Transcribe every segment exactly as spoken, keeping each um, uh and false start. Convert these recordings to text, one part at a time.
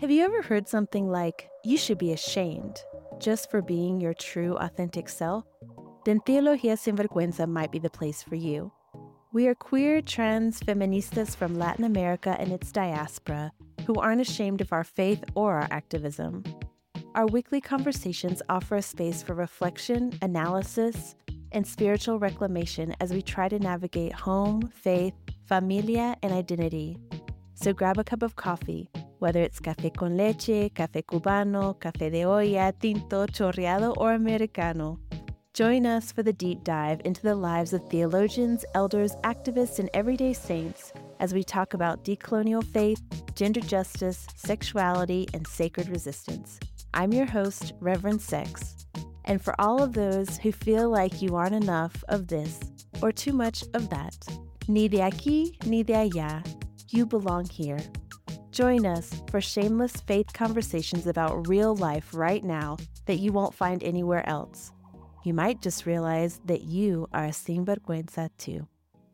Have you ever heard something like, you should be ashamed, just for being your true, authentic self? Then Teología Sin Vergüenza might be the place for you. We are queer, trans, feministas from Latin America and its diaspora who aren't ashamed of our faith or our activism. Our weekly conversations offer a space for reflection, analysis, and spiritual reclamation as we try to navigate home, faith, familia, and identity. So grab a cup of coffee, whether it's café con leche, café cubano, café de olla, tinto, chorreado, or americano. Join us for the deep dive into the lives of theologians, elders, activists, and everyday saints as we talk about decolonial faith, gender justice, sexuality, and sacred resistance. I'm your host, Reverend Sex. And for all of those who feel like you aren't enough of this or too much of that, ni de aquí ni de allá, you belong here. Join us for shameless faith conversations about real life right now that you won't find anywhere else. You might just realize that you are a sinvergüenza too.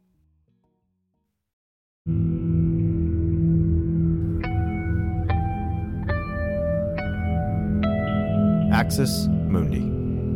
Axis Mundi.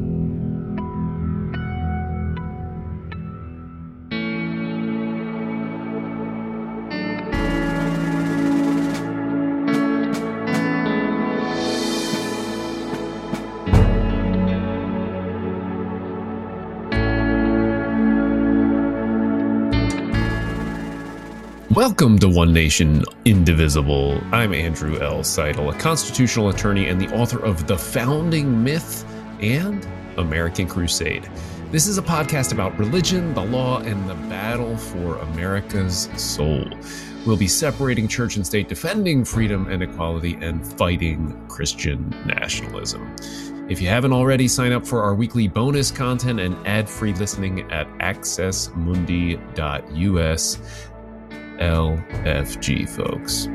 Welcome to One Nation Indivisible. I'm Andrew L. Seidel, a constitutional attorney and the author of The Founding Myth and American Crusade. This is a podcast about religion, the law, and the battle for America's soul. We'll be separating church and state, defending freedom and equality, and fighting Christian nationalism. If you haven't already, sign up for our weekly bonus content and ad-free listening at access mundi dot u s. L F G, folks.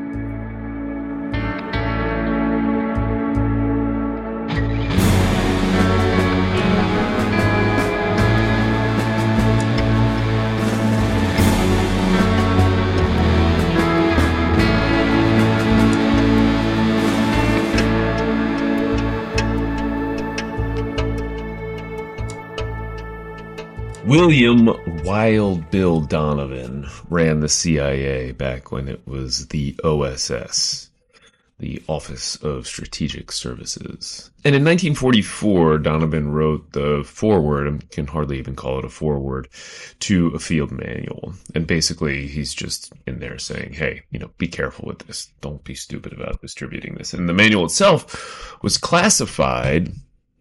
William Wild Bill Donovan ran the C I A back when it was the O S S, the Office of Strategic Services. And in nineteen forty-four, Donovan wrote the foreword, I can hardly even call it a foreword, to a field manual. And basically, he's just in there saying, hey, you know, be careful with this. Don't be stupid about distributing this. And the manual itself was classified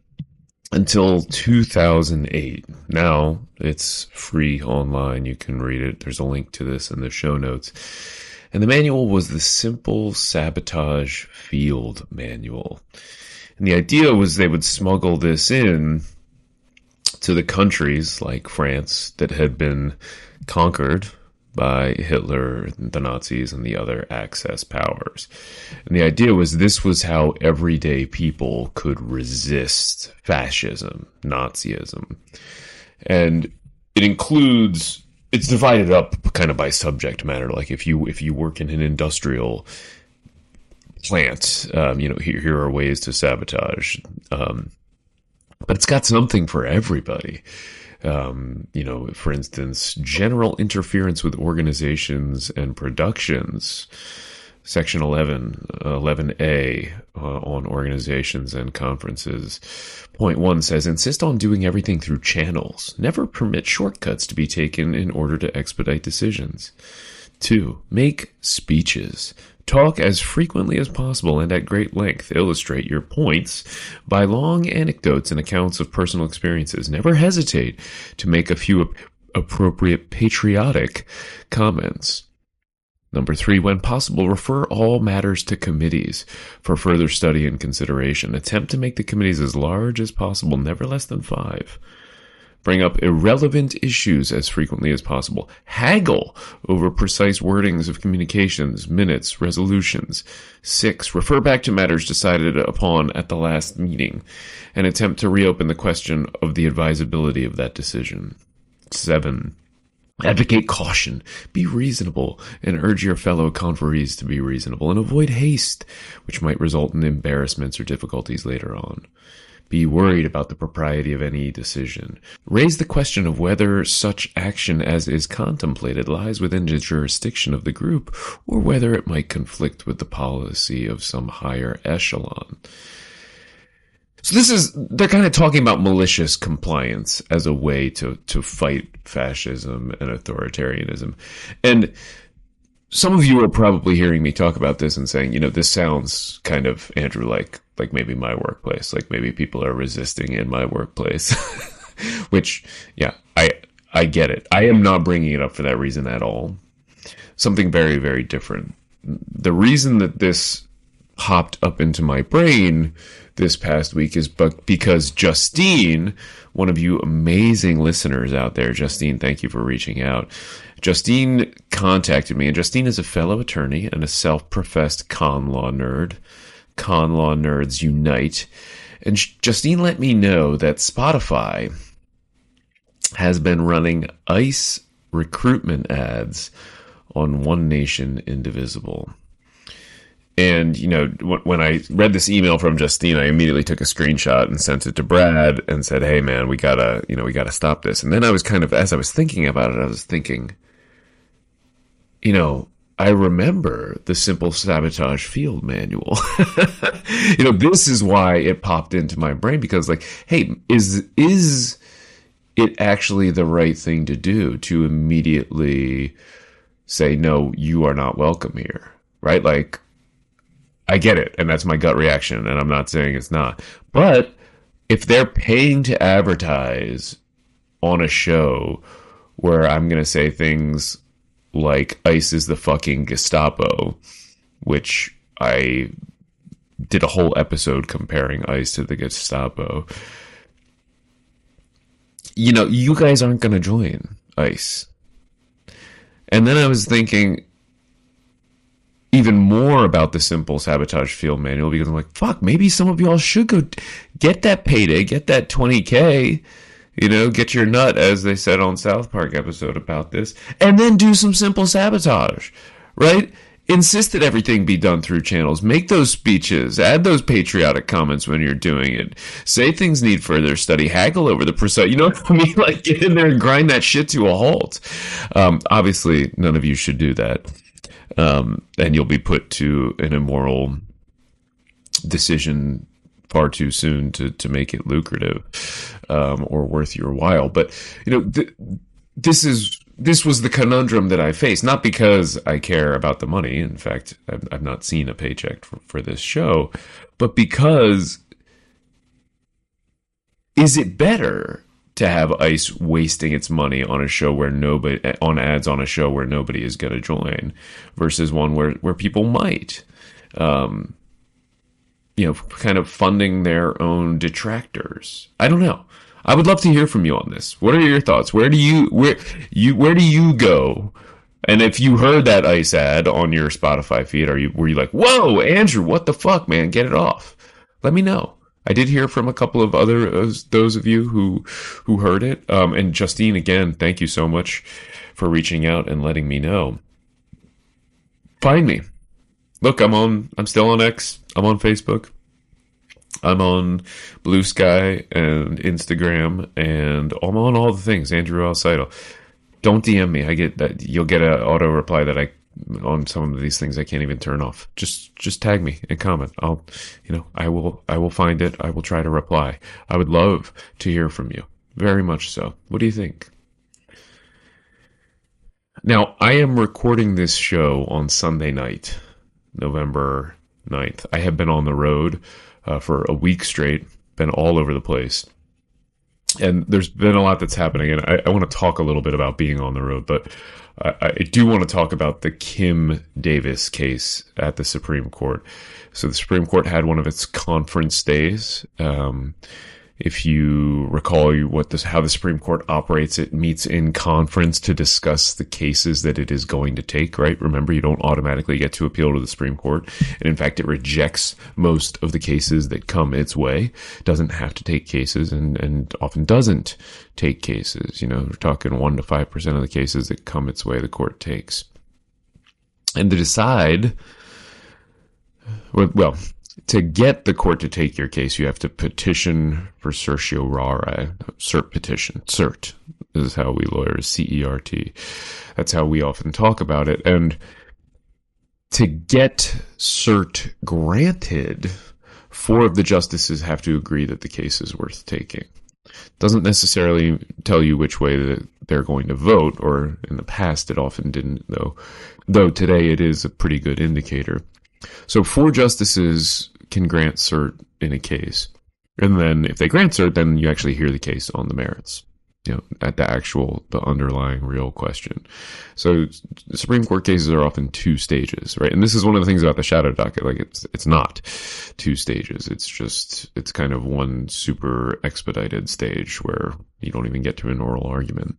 until two thousand eight. Now it's free online. You can read it. There's a link to this in the show notes. And the manual was the Simple Sabotage Field Manual. And the idea was they would smuggle this in to the countries like France that had been conquered by Hitler, the Nazis, and the other Axis powers. And the idea was this was how everyday people could resist fascism, Nazism. And it includes, it's divided up kind of by subject matter. Like if you if you work in an industrial plant, um, you know, here, here are ways to sabotage. Um, but it's got something for everybody. Um, you know, for instance, general interference with organizations and productions, Section eleven, eleven A uh, on organizations and conferences. Point one says, insist on doing everything through channels. Never permit shortcuts to be taken in order to expedite decisions. Two, make speeches. Talk as frequently as possible and at great length. Illustrate your points by long anecdotes and accounts of personal experiences. Never hesitate to make a few ap- appropriate patriotic comments. Number three, when possible, refer all matters to committees for further study and consideration. Attempt to make the committees as large as possible, never less than five. Bring up irrelevant issues as frequently as possible. Haggle over precise wordings of communications, minutes, resolutions. Six, refer back to matters decided upon at the last meeting and attempt to reopen the question of the advisability of that decision. Seven, Advocate caution, be reasonable, and urge your fellow conferees to be reasonable, and avoid haste, which might result in embarrassments or difficulties later on. Be worried about the propriety of any decision. Raise the question of whether such action as is contemplated lies within the jurisdiction of the group, or whether it might conflict with the policy of some higher echelon. So this is, they're kind of talking about malicious compliance as a way to, to fight fascism and authoritarianism. And some of you are probably hearing me talk about this and saying, you know, this sounds kind of, Andrew, like, like maybe my workplace, like maybe people are resisting in my workplace, which, yeah, I, I get it. I am not bringing it up for that reason at all. Something very, very different. The reason that this hopped up into my brain this past week is but because Justine, one of you amazing listeners out there, Justine, thank you for reaching out. Justine contacted me, and Justine is a fellow attorney and a self-professed con law nerd. Con law nerds unite. And Justine let me know that Spotify has been running ICE recruitment ads on One Nation Indivisible. And, you know, when I read this email from Justine, I immediately took a screenshot and sent it to Brad and said, hey, man, we gotta, you know, we gotta stop this. And then I was kind of, as I was thinking about it, I was thinking, you know, I remember the Simple Sabotage Field Manual. You know, this is why it popped into my brain, because, like, hey, is is it actually the right thing to do to immediately say, no, you are not welcome here, right? Like, I get it, and that's my gut reaction, and I'm not saying it's not. But if they're paying to advertise on a show where I'm going to say things like ICE is the fucking Gestapo, which I did a whole episode comparing ICE to the Gestapo, you know, you guys aren't going to join ICE. And then I was thinking even more about the Simple Sabotage Field Manual, because I'm like, fuck, maybe some of y'all should go get that payday, get that twenty K, you know, get your nut, as they said on South Park episode about this, and then do some simple sabotage, right? Insist that everything be done through channels. Make those speeches. Add those patriotic comments when you're doing it. Say things need further study. Haggle over the precise. You know what I mean? Like, get in there and grind that shit to a halt. Um, obviously, none of you should do that. Um, and you'll be put to an immoral decision far too soon to, to make it lucrative, um, or worth your while. But, you know, th- this is, this was the conundrum that I faced, not because I care about the money. In fact, I've, I've not seen a paycheck for, for this show, but because is it better to have ICE wasting its money on a show where nobody, on ads on a show where nobody is going to join, versus one where, where people might, um, you know, kind of funding their own detractors? I don't know. I would love to hear from you on this. What are your thoughts? Where do you, where you, where do you go? And if you heard that ICE ad on your Spotify feed, are you, were you like, whoa, Andrew, what the fuck, man? Get it off. Let me know. I did hear from a couple of other, uh, those of you who, who heard it. Um, and Justine, again, thank you so much for reaching out and letting me know. Find me. Look, I'm on, I'm still on X. I'm on Facebook. I'm on Blue Sky and Instagram, and I'm on all the things. Andrew L. Seidel. Don't D M me. I get that. You'll get an auto reply that I, on some of these things I can't even turn off. Just, just tag me and comment. I'll, you know, I will, I will find it. I will try to reply. I would love to hear from you. Very much so. What do you think? Now, I am recording this show on Sunday night, November ninth. I have been on the road uh, for a week straight, been all over the place. And there's been a lot that's happening, and I, I want to talk a little bit about being on the road, but I, I do want to talk about the Kim Davis case at the Supreme Court. So the Supreme Court had one of its conference days um, If you recall what this, how the Supreme Court operates, it meets in conference to discuss the cases that it is going to take, right? Remember, you don't automatically get to appeal to the Supreme Court. And in fact, it rejects most of the cases that come its way, doesn't have to take cases, and, and often doesn't take cases. You know, we're talking one to five percent of the cases that come its way, the court takes. And to decide, well, to get the court to take your case, you have to petition for certiorari, cert petition. Cert is how we lawyers, C E R T. That's how we often talk about it. And to get cert granted, four of the justices have to agree that the case is worth taking. Doesn't necessarily tell you which way that they're going to vote, or in the past it often didn't, though. Though today it is a pretty good indicator. So four justices can grant cert in a case. And then if they grant cert, then you actually hear the case on the merits, you know, at the actual, the underlying real question. So Supreme Court cases are often two stages, right? And this is one of the things about the shadow docket. Like it's, it's not two stages. It's just, it's kind of one super expedited stage where you don't even get to an oral argument.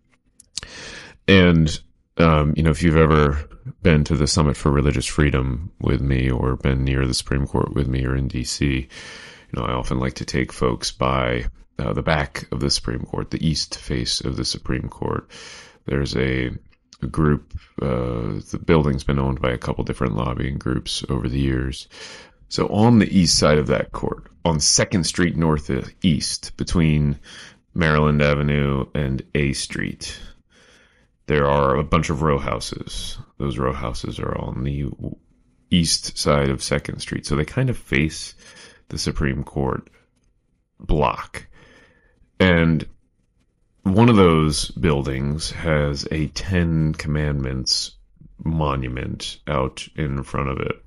And, um, you know, if you've ever been to the Summit for Religious Freedom with me, or been near the Supreme Court with me, or in D C, you know, I often like to take folks by uh, the back of the Supreme Court, the east face of the Supreme Court. There's a, a group, uh, the building's been owned by a couple different lobbying groups over the years. So on the east side of that court, on second Street Northeast, between Maryland Avenue and A Street, there are a bunch of row houses. Those row houses are on the east side of second Street. So they kind of face the Supreme Court block. And one of those buildings has a Ten Commandments monument out in front of it.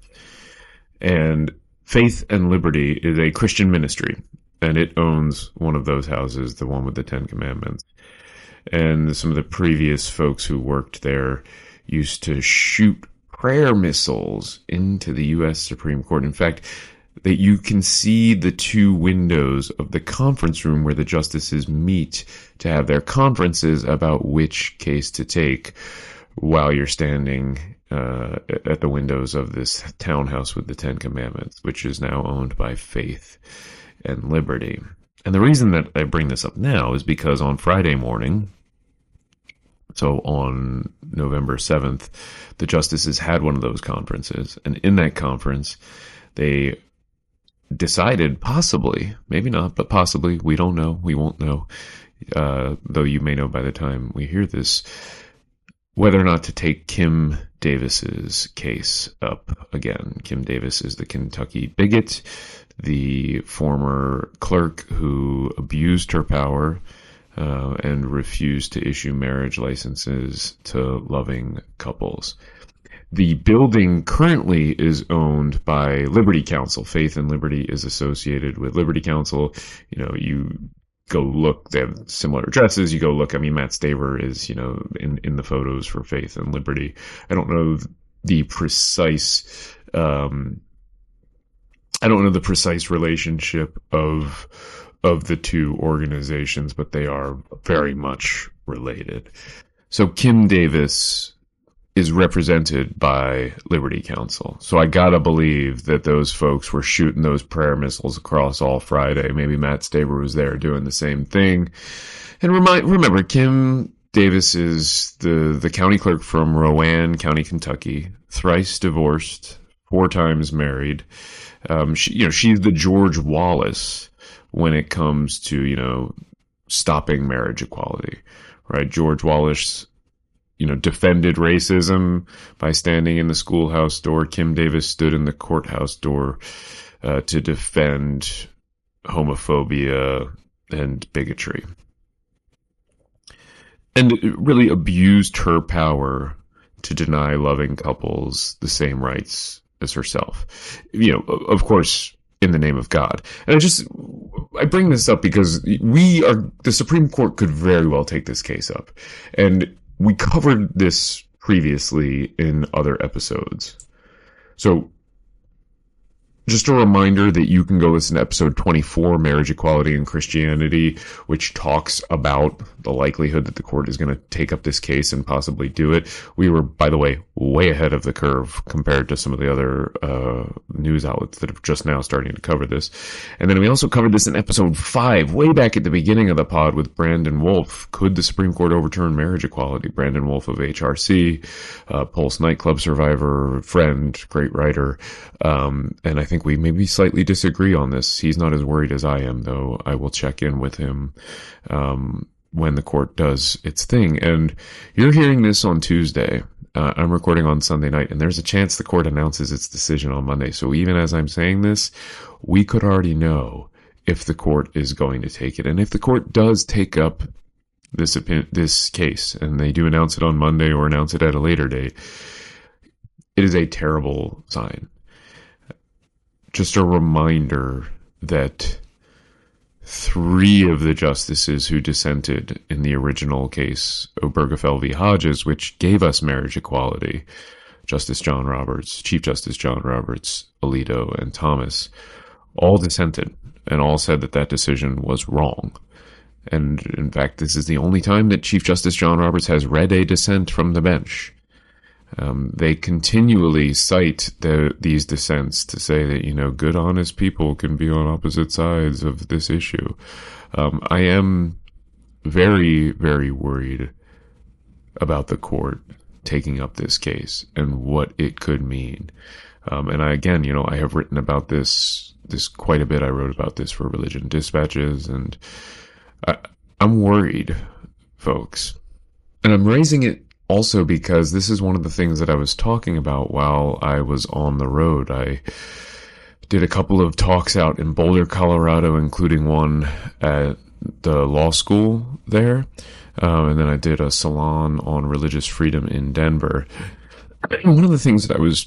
And Faith and Liberty is a Christian ministry, and it owns one of those houses, the one with the Ten Commandments. And some of the previous folks who worked there used to shoot prayer missiles into the U S Supreme Court. In fact, that you can see the two windows of the conference room where the justices meet to have their conferences about which case to take, while you're standing uh, at the windows of this townhouse with the Ten Commandments, which is now owned by Faith and Liberty. And the reason that I bring this up now is because on Friday morning, so on November seventh, the justices had one of those conferences. And in that conference, they decided possibly, maybe not, but possibly, we don't know, we won't know, uh, though you may know by the time we hear this, whether or not to take Kim Davis's case up again. Kim Davis is the Kentucky bigot, the former clerk who abused her power uh, and refused to issue marriage licenses to loving couples. The building currently is owned by Liberty Counsel. Faith and Liberty is associated with Liberty Counsel. You know, you go look, they have similar addresses. You go look, I mean, Matt Staver is, you know, in, in the photos for Faith and Liberty. I don't know the precise, um, I don't know the precise relationship of, of the two organizations, but they are very much related. So Kim Davis is represented by Liberty Counsel. So I gotta believe that those folks were shooting those prayer missiles across all Friday. Maybe Matt Staver was there doing the same thing. And remind, remember, Kim Davis is the, the county clerk from Rowan County, Kentucky, thrice divorced, four times married. Um, she, you know, she's the George Wallace when it comes to, you know, stopping marriage equality, right? George Wallace, you know, defended racism by standing in the schoolhouse door. Kim Davis stood in the courthouse door uh, to defend homophobia and bigotry. And it really abused her power to deny loving couples the same rights as herself. You know, of course, in the name of God. And I just, I bring this up because we are, the Supreme Court could very well take this case up. And we covered this previously in other episodes. So Just a reminder that you can go listen to episode twenty-four, Marriage Equality and Christianity, which talks about the likelihood that the court is going to take up this case and possibly do it. We were, by the way, way ahead of the curve compared to some of the other uh, news outlets that are just now starting to cover this. And then we also covered this in episode five, way back at the beginning of the pod with Brandon Wolf. Could the Supreme Court overturn marriage equality? Brandon Wolf of H R C, uh, Pulse nightclub survivor, friend, great writer. Um, and I think we maybe slightly disagree on this. He's not as worried as I am, though. I will check in with him um, when the court does its thing. And you're hearing this on Tuesday. Uh, I'm recording on Sunday night, and there's a chance the court announces its decision on Monday. So even as I'm saying this, we could already know if the court is going to take it. And if the court does take up this this case, and they do announce it on Monday or announce it at a later date, it is a terrible sign. Just a reminder that three of the justices who dissented in the original case, Obergefell v. Hodges, which gave us marriage equality, Justice John Roberts, Chief Justice John Roberts, Alito, and Thomas, all dissented and all said that that decision was wrong. And in fact, this is the only time that Chief Justice John Roberts has read a dissent from the bench. Um, they continually cite the, these dissents to say that, you know, good, honest people can be on opposite sides of this issue. Um, I am very, very worried about the court taking up this case and what it could mean. Um, and I, again, you know, I have written about this, this quite a bit. I wrote about this for Religion Dispatches, and I, I'm worried, folks. And I'm raising it also because this is one of the things that I was talking about while I was on the road. I did a couple of talks out in Boulder, Colorado, including one at the law school there. Um, and then I did a salon on religious freedom in Denver. And one of the things that I was...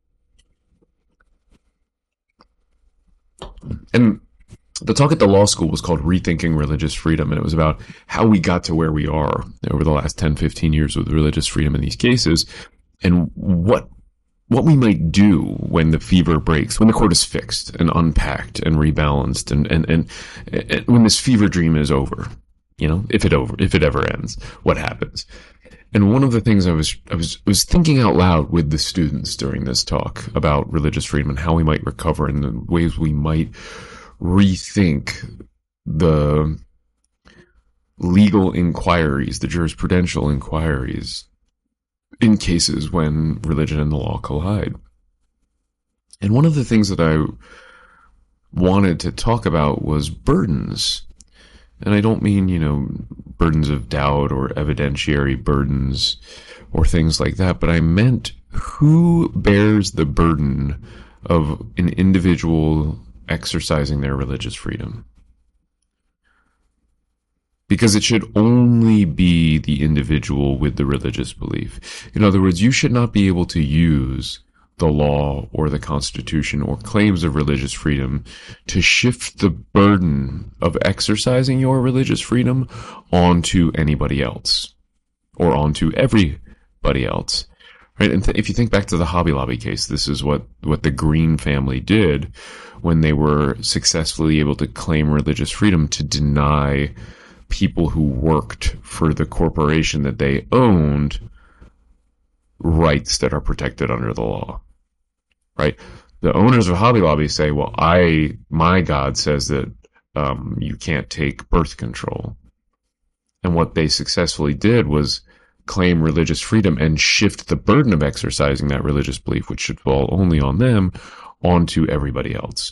And the talk at the law school was called Rethinking Religious Freedom, and it was about how we got to where we are over the last ten, fifteen years with religious freedom in these cases, and what what we might do when the fever breaks, when the court is fixed and unpacked and rebalanced, and, and, and, and when this fever dream is over, you know, if it over, if it ever ends, what happens? And one of the things I was, I was, was thinking out loud with the students during this talk about religious freedom and how we might recover and the ways we might rethink the legal inquiries, the jurisprudential inquiries in cases when religion and the law collide. And one of the things that I wanted to talk about was burdens. And I don't mean, you know, burdens of doubt or evidentiary burdens or things like that, but I meant who bears the burden of an individual exercising their religious freedom. Because it should only be the individual with the religious belief. In other words, you should not be able to use the law or the Constitution or claims of religious freedom to shift the burden of exercising your religious freedom onto anybody else or onto everybody else. Right? And th- if you think back to the Hobby Lobby case, this is what, what the Green family did when they were successfully able to claim religious freedom to deny people who worked for the corporation that they owned rights that are protected under the law. Right? The owners of Hobby Lobby say, well, I, my God says that um, you can't take birth control. And what they successfully did was claim religious freedom and shift the burden of exercising that religious belief, which should fall only on them, onto everybody else.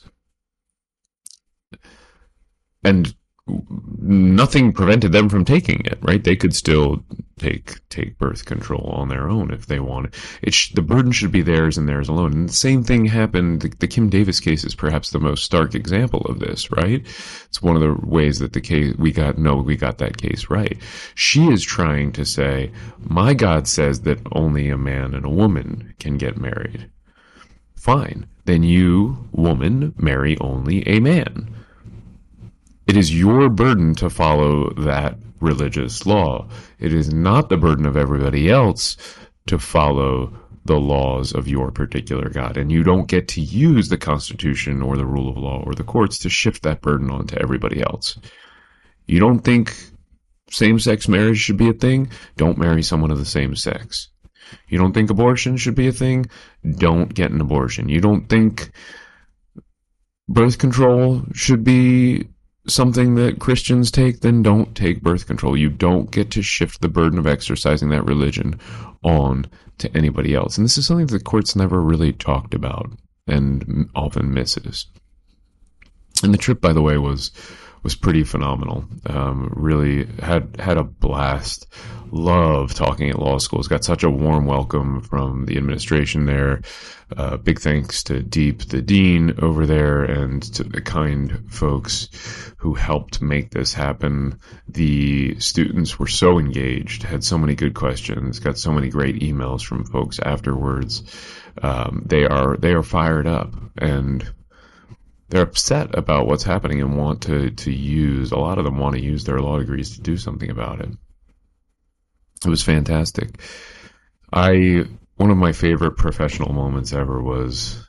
And nothing prevented them from taking it, right? They could still take take birth control on their own if they wanted. It sh- the burden should be theirs and theirs alone. And the same thing happened. The, the Kim Davis case is perhaps the most stark example of this, right? It's one of the ways that the case we got no, we got that case right. She is trying to say, my God says that only a man and a woman can get married. Fine, then you, woman, marry only a man. It is your burden to follow that religious law. It is not the burden of everybody else to follow the laws of your particular God. And you don't get to use the Constitution or the rule of law or the courts to shift that burden onto everybody else. You don't think same-sex marriage should be a thing? Don't marry someone of the same sex. You don't think abortion should be a thing? Don't get an abortion. You don't think birth control should be something that Christians take? Then don't take birth control. You don't get to shift the burden of exercising that religion on to anybody else. And this is something that the courts never really talked about and often misses. And the trip, by the way, was was pretty phenomenal. Um, really had had a blast. Love talking at law schools. Got such a warm welcome from the administration there. Uh, big thanks to Deep, the dean over there, and to the kind folks who helped make this happen. The students were so engaged, had so many good questions, got so many great emails from folks afterwards. Um, they are they are fired up, and they're upset about what's happening and want to, to use, a lot of them want to use their law degrees to do something about it. It was fantastic. I, one of my favorite professional moments ever was,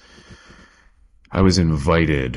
I was invited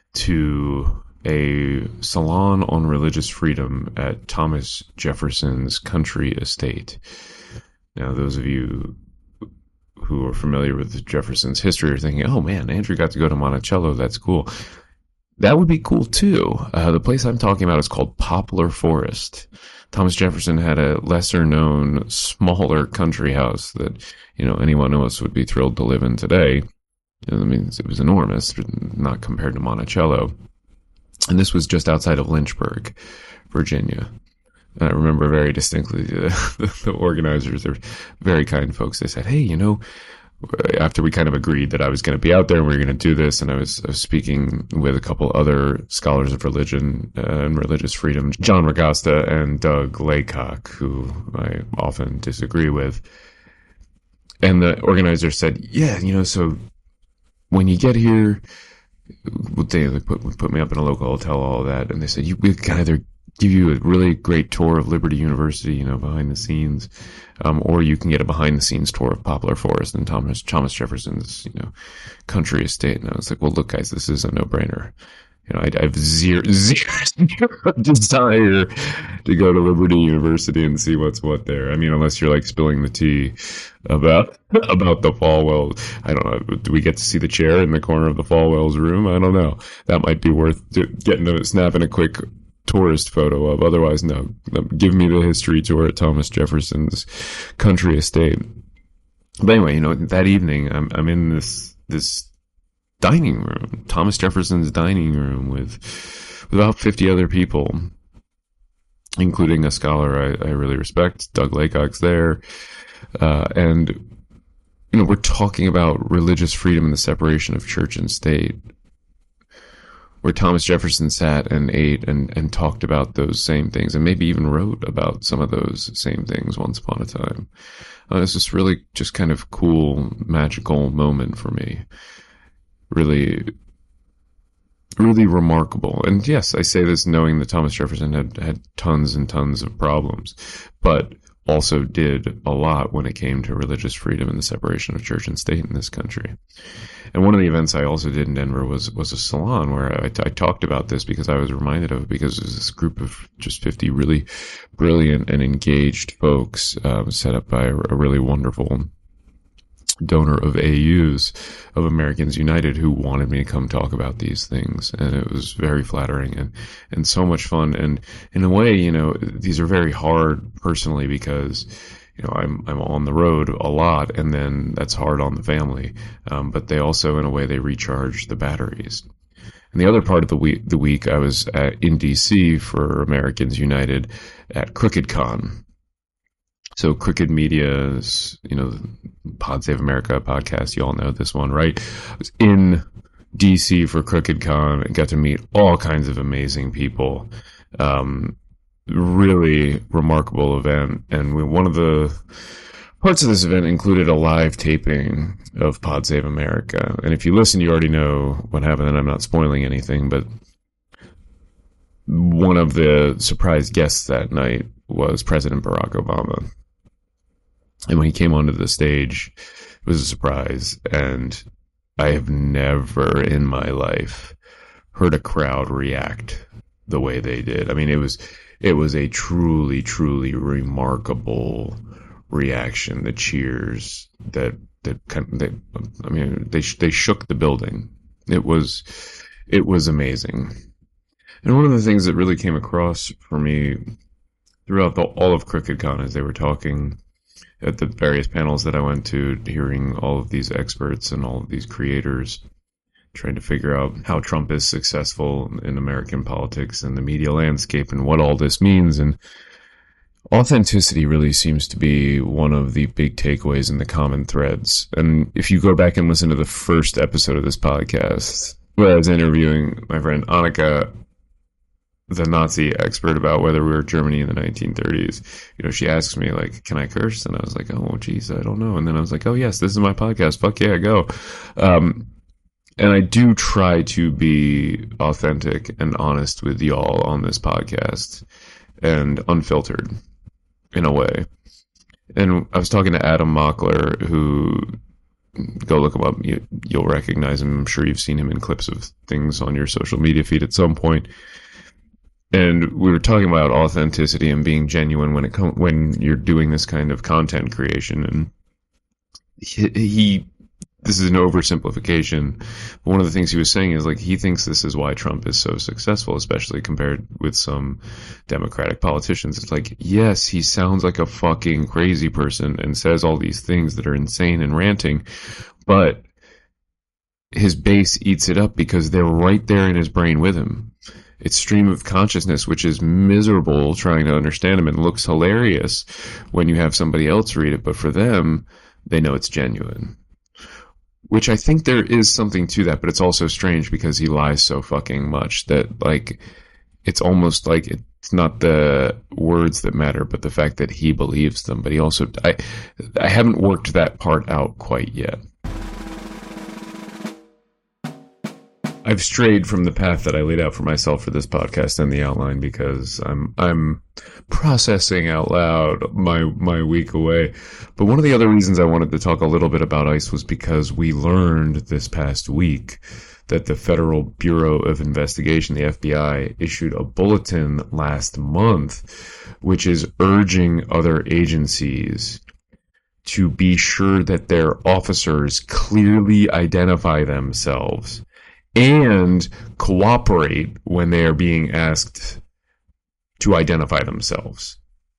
to a salon on religious freedom at Thomas Jefferson's country estate. Now, those of you who are familiar with Jefferson's history are thinking, oh man, Andrew got to go to Monticello, that's cool. That would be cool too. Uh, the place I'm talking about is called Poplar Forest. Thomas Jefferson had a lesser known, smaller country house that, you know, anyone else would be thrilled to live in today. I mean, it was enormous, not compared to Monticello. And this was just outside of Lynchburg, Virginia. And I remember very distinctly the, the, the organizers are very kind folks. They said, hey, you know, after we kind of agreed that I was going to be out there and we were going to do this, and I was, I was speaking with a couple other scholars of religion uh, and religious freedom, John Ragasta and Doug Laycock, who I often disagree with. And the organizer said, yeah, you know, so when you get here, they put, put me up in a local hotel, all of that. And they said, you, we can either give you a really great tour of Liberty University, you know, behind the scenes, um, or you can get a behind the scenes tour of Poplar Forest and Thomas, Thomas Jefferson's, you know, country estate. And I was like, well, look, guys, this is a no brainer. You know, I, I have zero, zero, zero desire to go to Liberty University and see what's what there. I mean, unless you're like spilling the tea about, about the Falwell. I don't know. Do we get to see the chair in the corner of the Falwell's room? I don't know. That might be worth getting a, snapping a quick tourist photo of. Otherwise, no. Give me the history tour at Thomas Jefferson's country estate. But anyway, you know, that evening, I'm I'm in this this dining room, Thomas Jefferson's dining room, with, with about fifty other people, including a scholar I, I really respect, Doug Laycock's there, uh, and you know, we're talking about religious freedom and the separation of church and state, where Thomas Jefferson sat and ate and, and talked about those same things, and maybe even wrote about some of those same things once upon a time. Uh, it's this really just kind of cool, magical moment for me. Really, really remarkable. And yes, I say this knowing that Thomas Jefferson had, had tons and tons of problems, but also did a lot when it came to religious freedom and the separation of church and state in this country. And one of the events I also did in Denver was was a salon where I, I talked about this because I was reminded of it, because it was this group of just fifty really brilliant and engaged folks um, set up by a, a really wonderful donor of A Us, of Americans United, who wanted me to come talk about these things. And it was very flattering and, and so much fun. And in a way, you know, these are very hard personally because, you know, I'm, I'm on the road a lot, and then that's hard on the family. Um, but they also, in a way, they recharge the batteries. And the other part of the week, the week I was at, in D C for Americans United at CrookedCon. So Crooked Media's, you know, Pod Save America podcast, you all know this one, right? I was in D C for CrookedCon and got to meet all kinds of amazing people. Um, really remarkable event. And we, one of the parts of this event included a live taping of Pod Save America. And if you listen, you already know what happened, and I'm not spoiling anything, but one of the surprise guests that night was President Barack Obama. And when he came onto the stage, it was a surprise. And I have never in my life heard a crowd react the way they did. I mean, it was it was a truly, truly remarkable reaction. The cheers that that kind of, they, I mean, they they shook the building. It was it was amazing. And one of the things that really came across for me throughout the, all of CrookedCon as they were talking at the various panels that I went to, hearing all of these experts and all of these creators trying to figure out how Trump is successful in American politics and the media landscape and what all this means. And authenticity really seems to be one of the big takeaways in the common threads. And if you go back and listen to the first episode of this podcast, where I was interviewing my friend Annika, the Nazi expert, about whether we were Germany in the nineteen thirties, you know, she asks me, like, can I curse? And I was like, oh, geez, I don't know. And then I was like, oh, yes, this is my podcast. Fuck yeah, go. Um, and I do try to be authentic and honest with y'all on this podcast and unfiltered in a way. And I was talking to Adam Mockler, who, go look him up. You, you'll recognize him. I'm sure you've seen him in clips of things on your social media feed at some point. And we were talking about authenticity and being genuine when it com- when you're doing this kind of content creation. And he, he, this is an oversimplification, but one of the things he was saying is, like, he thinks this is why Trump is so successful, especially compared with some Democratic politicians. It's like, yes, he sounds like a fucking crazy person and says all these things that are insane and ranting, but his base eats it up because they're right there in his brain with him. It's stream of consciousness, which is miserable trying to understand him and looks hilarious when you have somebody else read it. But for them, they know it's genuine, which I think there is something to that. But it's also strange because he lies so fucking much that, like, it's almost like it's not the words that matter, but the fact that he believes them. But he also, I, I haven't worked that part out quite yet. I've strayed from the path that I laid out for myself for this podcast and the outline because I'm I'm processing out loud my my week away. But one of the other reasons I wanted to talk a little bit about ICE was because we learned this past week that the Federal Bureau of Investigation, the F B I, issued a bulletin last month which is urging other agencies to be sure that their officers clearly identify themselves and cooperate when they are being asked to identify themselves.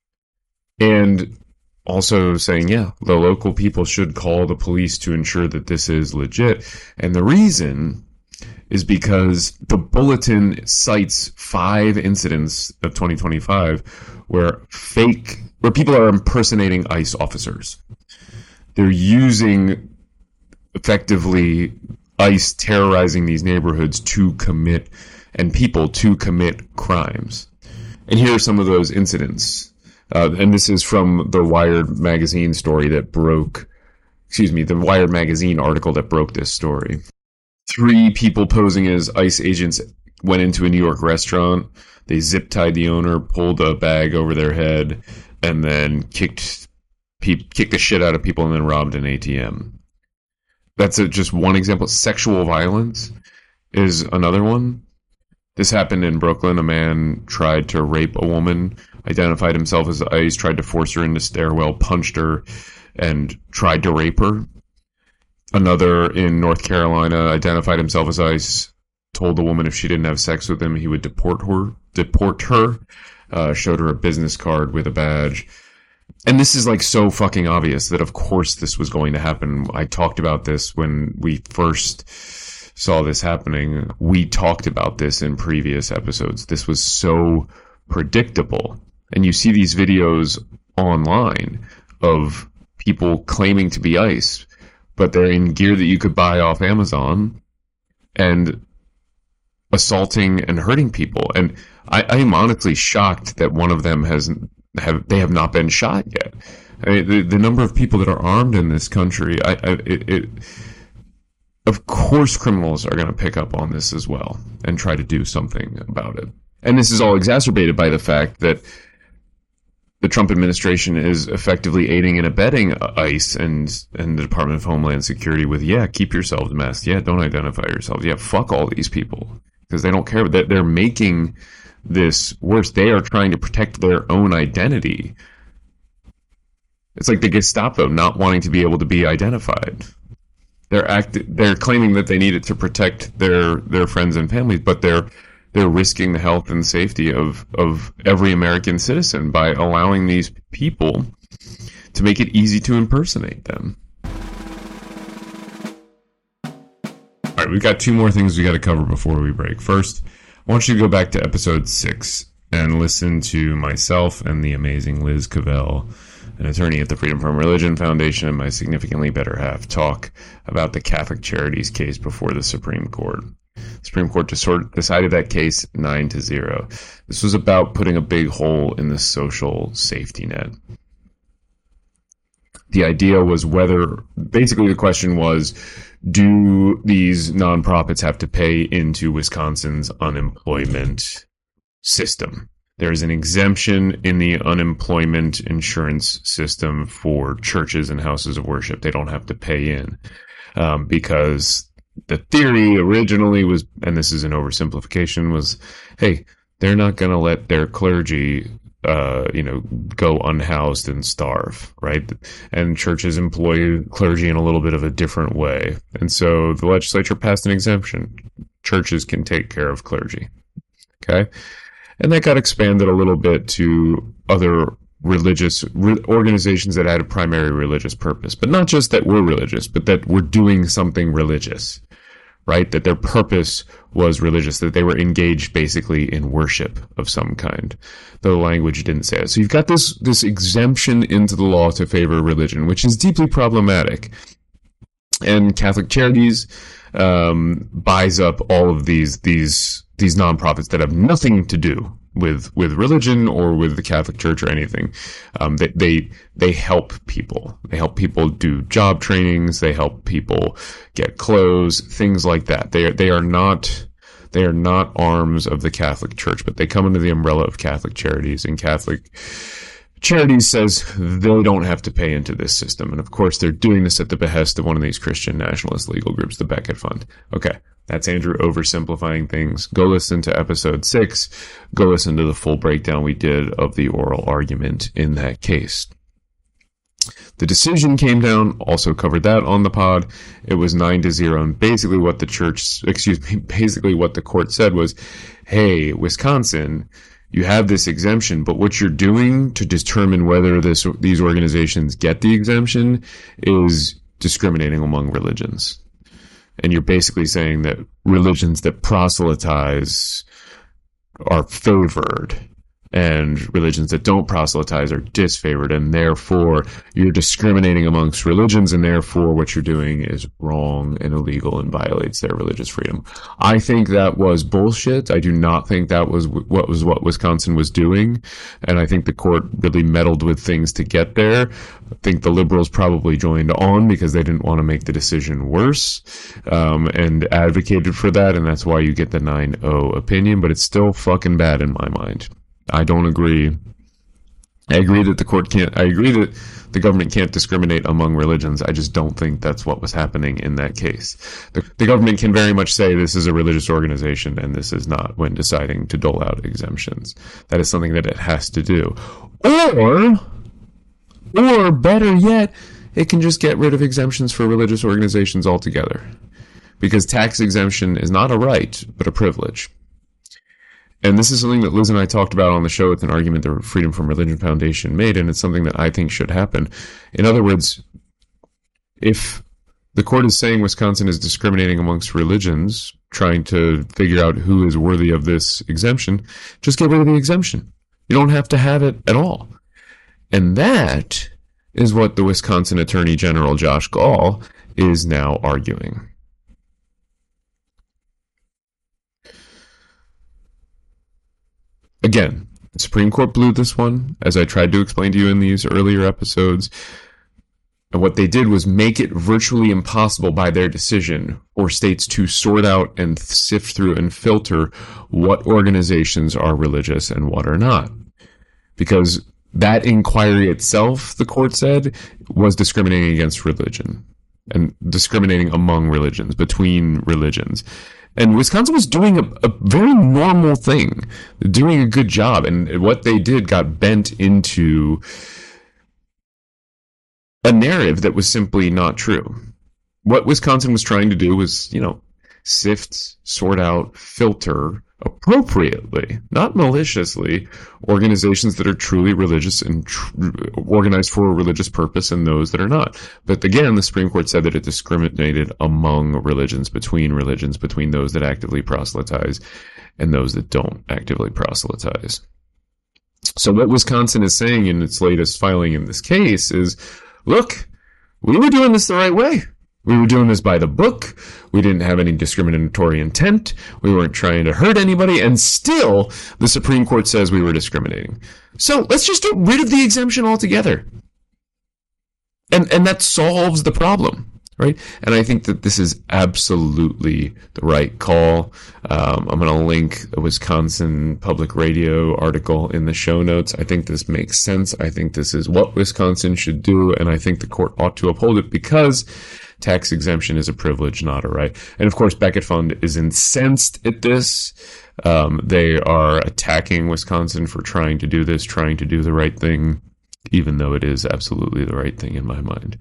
And also saying, yeah, the local people should call the police to ensure that this is legit. And the reason is because the bulletin cites five incidents of twenty twenty-five where fake, where people are impersonating ICE officers. They're using effectively ICE terrorizing these neighborhoods to commit, and people to commit crimes. And here are some of those incidents. Uh, and this is from the Wired magazine story that broke, excuse me, the Wired magazine article that broke this story. Three people posing as ICE agents went into a New York restaurant. They zip-tied the owner, pulled a bag over their head, and then kicked, pe- kicked the shit out of people and then robbed an A T M. That's a, just one example. Sexual violence is another one. This happened in Brooklyn. A man tried to rape a woman, identified himself as ICE, tried to force her into a stairwell, punched her, and tried to rape her. Another in North Carolina identified himself as ICE, told the woman if she didn't have sex with him, he would deport her, deport her, uh, showed her a business card with a badge. And this is, like, so fucking obvious that of course this was going to happen. I talked about this when we first saw this happening. We talked about this in previous episodes. This was so predictable. And you see these videos online of people claiming to be ICE, but they're in gear that you could buy off Amazon and assaulting and hurting people. And I, I am honestly shocked that one of them has have they have not been shot yet. I mean, the, the number of people that are armed in this country, I, I it, it of course criminals are going to pick up on this as well and try to do something about it. And this is all exacerbated by the fact that the Trump administration is effectively aiding and abetting ICE and, and the Department of Homeland Security with, yeah, keep yourselves masked. Yeah, don't identify yourselves. Yeah, fuck all these people. Because they don't care. That they're making this worse. They are trying to protect their own identity. It's like the Gestapo not wanting to be able to be identified. They're act. They're claiming that they need it to protect their, their friends and families, but they're they're risking the health and safety of, of every American citizen by allowing these people to make it easy to impersonate them. All right, we've got two more things we got to cover before we break. First, I want you to go back to episode six and listen to myself and the amazing Liz Cavell, an attorney at the Freedom from Religion Foundation, and my significantly better half talk about the Catholic Charities case before the Supreme Court. The Supreme Court decided that case nine to zero. This was about putting a big hole in the social safety net. The idea was whether, basically the question was, do these nonprofits have to pay into Wisconsin's unemployment system? There's an exemption in the unemployment insurance system for churches and houses of worship. They don't have to pay in um, because the theory originally was, and this is an oversimplification, was, hey, they're not going to let their clergy, uh, you know, go unhoused and starve, right? And churches employ clergy in a little bit of a different way. And so the legislature passed an exemption. Churches can take care of clergy. Okay? And that got expanded a little bit to other religious re- organizations that had a primary religious purpose. But not just that we're religious, but that we're doing something religious, right? That their purpose was religious, that they were engaged basically in worship of some kind. Though the language didn't say it. So you've got this, this exemption into the law to favor religion, which is deeply problematic. And Catholic Charities um, buys up all of these, these, these nonprofits that have nothing to do with with religion or with the Catholic Church or anything. Um, they, they they help people. They help people do job trainings. They help people get clothes, things like that. They are, they are not they are not arms of the Catholic Church, but they come under the umbrella of Catholic Charities, and Catholic Charities says they don't have to pay into this system. And of course, they're doing this at the behest of one of these Christian nationalist legal groups, the Becket Fund. Okay, that's Andrew oversimplifying things. Go listen to episode six. Go listen to the full breakdown we did of the oral argument in that case. The decision came down, also covered that on the pod. It was nine to zero. And basically what the church, excuse me, basically what the court said was, hey, Wisconsin, you have this exemption, but what you're doing to determine whether this these organizations get the exemption is discriminating among religions. And you're basically saying that religions that proselytize are favored and religions that don't proselytize are disfavored, and therefore you're discriminating amongst religions, and therefore what you're doing is wrong and illegal and violates their religious freedom. I think that was bullshit. I do not think that was what was what Wisconsin was doing, and I think the court really meddled with things to get there. I think the liberals probably joined on because they didn't want to make the decision worse, um, and advocated for that, and that's why you get the nine oh opinion, but it's still fucking bad in my mind. I don't agree. I agree that the court can't, I agree that the government can't discriminate among religions. I just don't think that's what was happening in that case. The, the government can very much say this is a religious organization and this is not when deciding to dole out exemptions. That is something that it has to do. Or, or better yet, it can just get rid of exemptions for religious organizations altogether. Because tax exemption is not a right, but a privilege. And this is something that Liz and I talked about on the show. It's an argument the Freedom from Religion Foundation made, and it's something that I think should happen. In other words, if the court is saying Wisconsin is discriminating amongst religions, trying to figure out who is worthy of this exemption, just get rid of the exemption. You don't have to have it at all. And that is what the Wisconsin Attorney General, Josh Gall, is now arguing. Again, the Supreme Court blew this one, as I tried to explain to you in these earlier episodes. And what they did was make it virtually impossible by their decision for states to sort out and sift through and filter what organizations are religious and what are not. Because that inquiry itself, the court said, was discriminating against religion and discriminating among religions, between religions. And Wisconsin was doing a, a very normal thing, doing a good job. And what they did got bent into a narrative that was simply not true. What Wisconsin was trying to do was, you know, sift, sort out, filter appropriately, not maliciously, organizations that are truly religious and tr- organized for a religious purpose and those that are not. But again, the Supreme Court said that it discriminated among religions, between religions, between those that actively proselytize and those that don't actively proselytize. So what Wisconsin is saying in its latest filing in this case is, look, we were doing this the right way. We were doing this by the book. We didn't have any discriminatory intent. We weren't trying to hurt anybody. And still, the Supreme Court says we were discriminating. So let's just get rid of the exemption altogether. And and that solves the problem, right? And I think that this is absolutely the right call. Um, I'm going to link a Wisconsin Public Radio article in the show notes. I think this makes sense. I think this is what Wisconsin should do. And I think the court ought to uphold it because tax exemption is a privilege, not a right. And of course, Becket Fund is incensed at this. Um, they are attacking Wisconsin for trying to do this, trying to do the right thing, even though it is absolutely the right thing in my mind.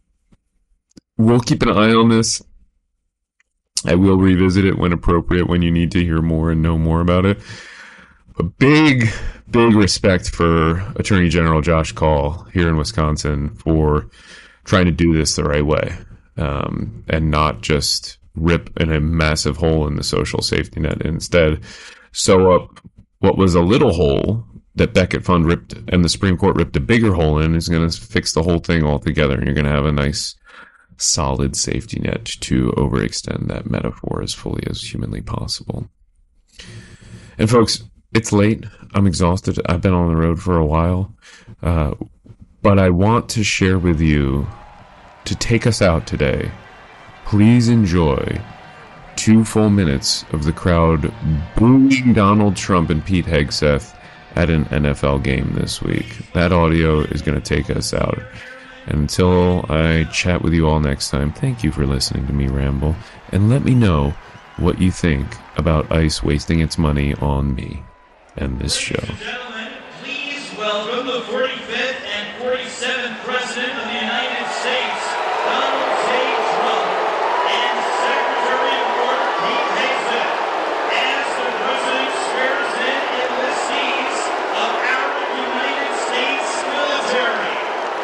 We'll keep an eye on this. I will revisit it when appropriate, when you need to hear more and know more about it. A big, big respect for Attorney General Josh Kaul here in Wisconsin for trying to do this the right way. Um, and not just rip in a massive hole in the social safety net. Instead, sew up what was a little hole that Becket Fund ripped and the Supreme Court ripped a bigger hole in is going to fix the whole thing altogether. And you're going to have a nice, solid safety net to overextend that metaphor as fully as humanly possible. And folks, it's late. I'm exhausted. I've been on the road for a while. Uh, but I want to share with you, to take us out today, please enjoy two full minutes of the crowd booing Donald Trump and Pete Hegseth at an N F L game this week. That audio is going to take us out. And until I chat with you all next time, thank you for listening to me ramble, and let me know what you think about ICE wasting its money on me and this show. Ladies and gentlemen, please welcome the forty-fifth and forty-seventh President of the United States, Donald J. Trump, and Secretary of War Pete Hegseth, as the President swears in enlistees of our United States military.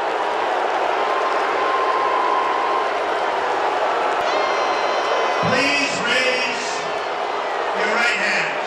Please raise your right hands.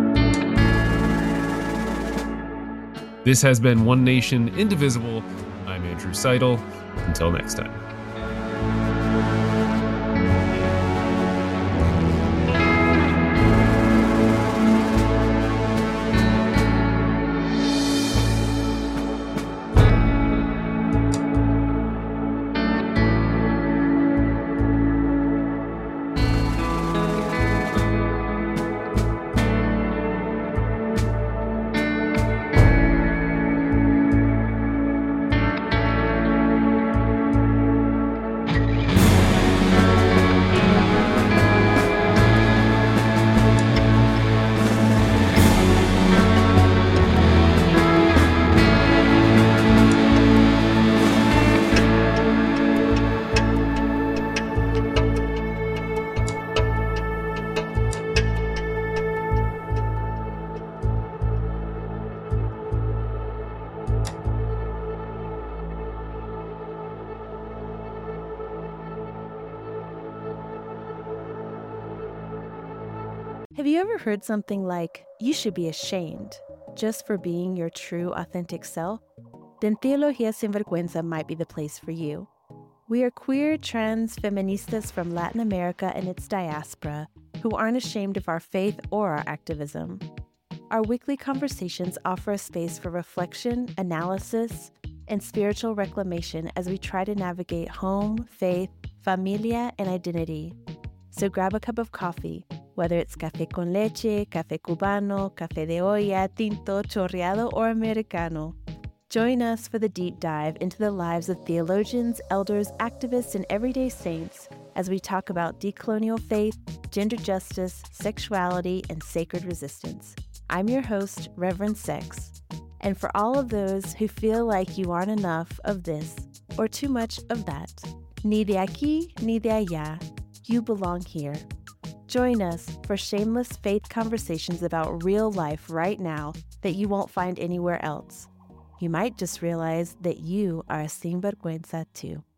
This has been One Nation Indivisible. I'm Andrew Seidel. Until next time. Have you ever heard something like, you should be ashamed just for being your true, authentic self? Then Teología Sin Vergüenza might be the place for you. We are queer, trans feministas from Latin America and its diaspora who aren't ashamed of our faith or our activism. Our weekly conversations offer a space for reflection, analysis, and spiritual reclamation as we try to navigate home, faith, familia, and identity. So grab a cup of coffee, whether it's café con leche, café cubano, café de olla, tinto, chorreado, or americano. Join us for the deep dive into the lives of theologians, elders, activists, and everyday saints as we talk about decolonial faith, gender justice, sexuality, and sacred resistance. I'm your host, Reverend Sex. And for all of those who feel like you aren't enough of this or too much of that, ni de aquí, ni de allá, you belong here. Join us for shameless faith conversations about real life right now that you won't find anywhere else. You might just realize that you are a sinvergüenza too.